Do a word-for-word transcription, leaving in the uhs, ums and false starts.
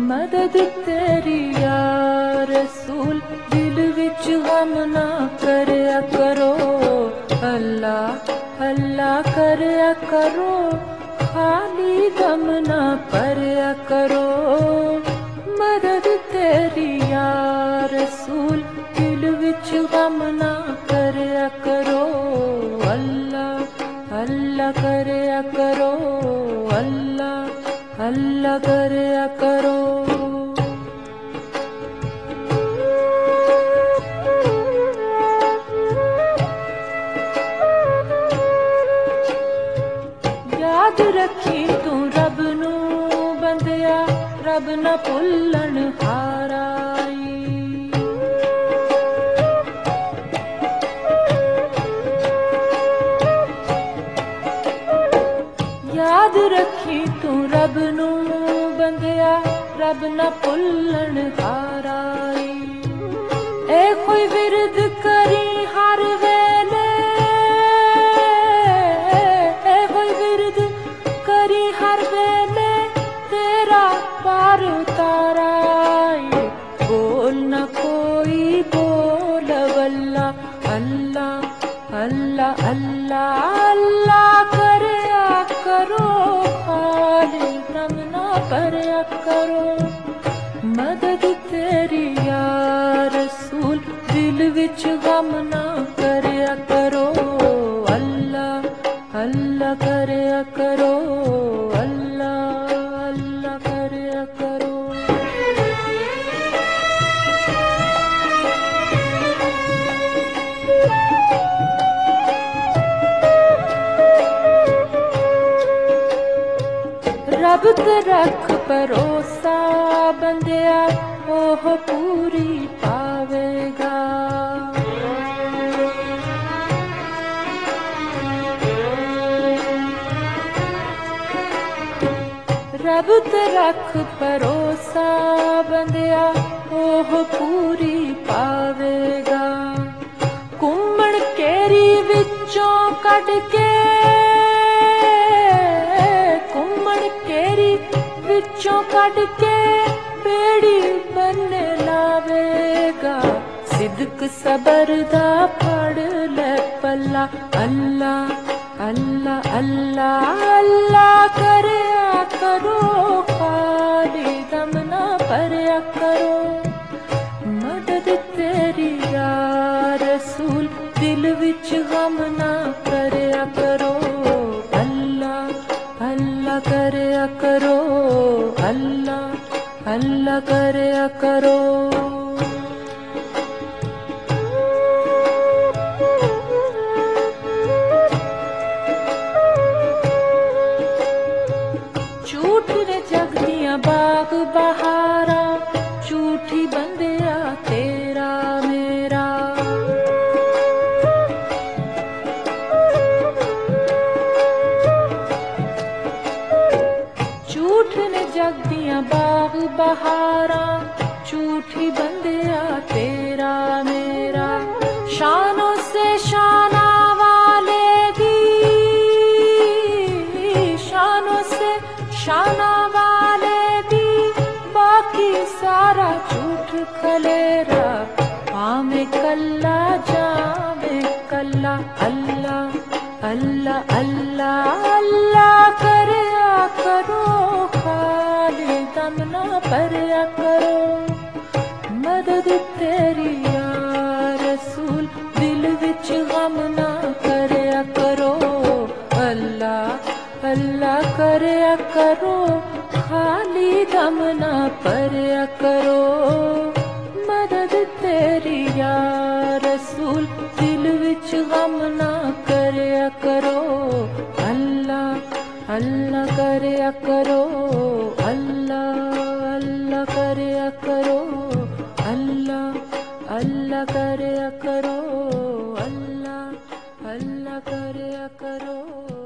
मदद तेरी या रसूल, दिल विच गम ना करया करो। अल्लाह अल्लाह करया करो, खाली दम ना परया करो। मदद तेरी या रसूल, दिल विच गम ना करया करो। अल्लाह अल्लाह करया करो, अल्लाह अल्लाह करया करो। याद रखी तू रब नू बंदिया, रब ना भुल्लण हाराई। याद रखी तू रब नू बंदिया, रब ना भुल्लण हाराई। ए कोई विरद करी हर वेले, ए कोई विरद करी हर वेले, तेरा पार उताराई। बोल न कोई बोल वल्ला, अल्लाह अल्लाह अल्लाह अल्लाह करया करो। खाली दम ना परया करो। मदद तेरी या रसूल, दिल विच गम ना करया करो। अल्लाह अल्लाह करया करो, अल्लाह अल्लाह करया करो। रब ते रख भरोसा बंदिया, ओह पूरी पावेगा। रब ते रख भरोसा बंदिया, ओह पूरी पावेगा। घूमण केरी विचों कढ के, घूमण केरी विचों कढ के, बेड़ी बन्ने लावेगा। सिदक सबर दा फड़ ले पल्ला। अल्लाह अल्लाह अल्लाह अल्लाह करया करो। खाली दम ना परया करो। मदद तेरी या रसूल, दिल विच गम ना करया करो। अल्लाह अल्लाह करया करो, अल्लाह अल्लाह करया करो। झूठ ने जग दियां बाग बहारा, झूठी बंदिया तेरा मेरा। झूठ ने जग दियां बाग बहारा, झूठी बंदिया तेरा मेरा। शानों से शाना वाले दी, शानों से शाना वाले दी, बाकी सारा झूठ खलेरा। आमे कल्ला जामे कल्ला। अल्लाह अल्लाह अल्लाह अल्लाह करया करो। खाली दम ना परया करो। मदद तेरी या रसूल, दिल विच गम ना करया करो। अल्लाह अल्लाह करया करो। खाली दम ना परया करो। मदद तेरी या रसूल, दिल विच गम ना करया करो। अल्लाह अल्लाह करया करो। अल्लाह अल्लाह करया करो। अल्लाह अल्लाह करया करो। अल्लाह अल्लाह करया करो।